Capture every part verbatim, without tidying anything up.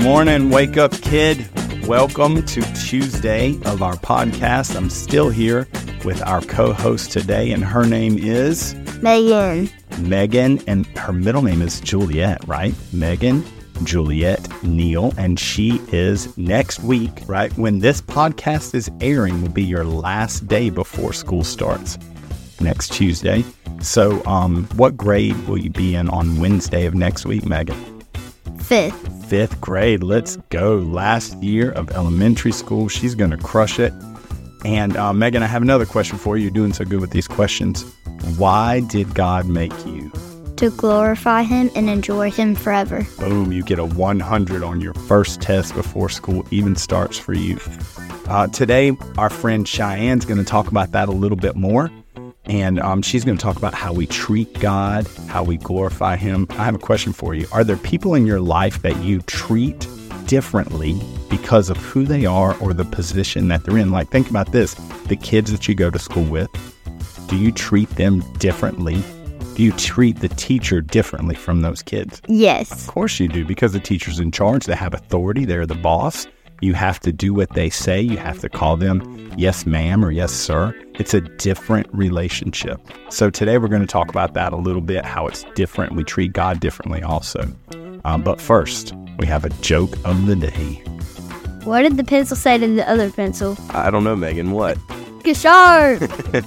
morning, Wake Up Kid. Welcome to Tuesday of our podcast. I'm still here with our co-host today, and her name is... Megan. Megan, and her middle name is Juliet, right? Megan Juliet Neal, and she is next week, right? When this podcast is airing will be your last day before school starts, next Tuesday. So um, what grade will you be in on Wednesday of next week, Megan? Fifth. Fifth grade. Let's go. Last year of elementary school. She's going to crush it. And uh, Megan, I have another question for you. You're doing so good with these questions. Why did God make you? To glorify him and enjoy him forever. Boom, you get a one hundred on your first test before school even starts for you. Uh, today, our friend Cheyenne's going to talk about that a little bit more. And um, she's going to talk about how we treat God, how we glorify him. I have a question for you. Are there people in your life that you treat differently because of who they are or the position that they're in? Like, think about this. The kids that you go to school with, do you treat them differently? Do you treat the teacher differently from those kids? Yes. Of course you do, because the teacher's in charge. They have authority. They're the boss. You have to do what they say. You have to call them yes, ma'am, or yes, sir. It's a different relationship. So today we're going to talk about that a little bit, how it's different. We treat God differently also. Um, but first, we have a joke of the day. What did the pencil say to the other pencil? I don't know, Megan. What? Get sharp!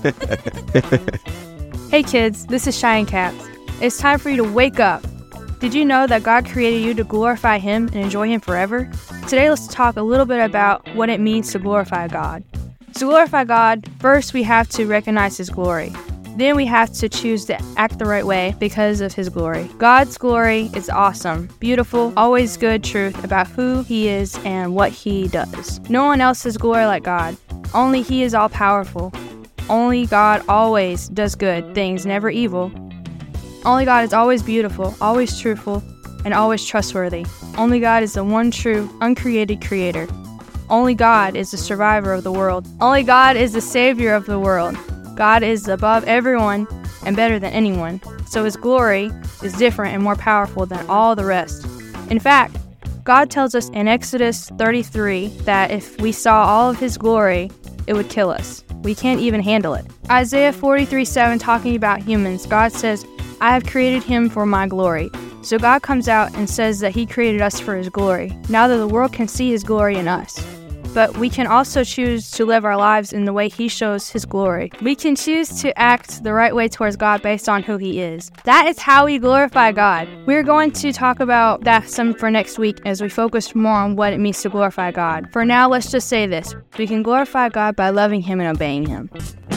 Hey kids, this is Cheyenne Caps. It's time for you to wake up. Did you know that God created you to glorify him and enjoy him forever? Today let's talk a little bit about what it means to glorify God. To glorify God, first we have to recognize his glory. Then we have to choose to act the right way because of his glory. God's glory is awesome, beautiful, always good truth about who he is and what he does. No one else has glory like God. Only he is all-powerful. Only God always does good things, never evil. Only God is always beautiful, always truthful, and always trustworthy. Only God is the one true, uncreated creator. Only God is the survivor of the world. Only God is the savior of the world. God is above everyone and better than anyone. So his glory is different and more powerful than all the rest. In fact, God tells us in Exodus thirty-three that if we saw all of his glory, it would kill us. We can't even handle it. Isaiah forty-three seven, talking about humans, God says, I have created him for my glory. So God comes out and says that he created us for his glory, now that the world can see his glory in us. But we can also choose to live our lives in the way he shows his glory. We can choose to act the right way towards God based on who he is. That is how we glorify God. We're going to talk about that some for next week as we focus more on what it means to glorify God. For now, let's just say this. We can glorify God by loving him and obeying him.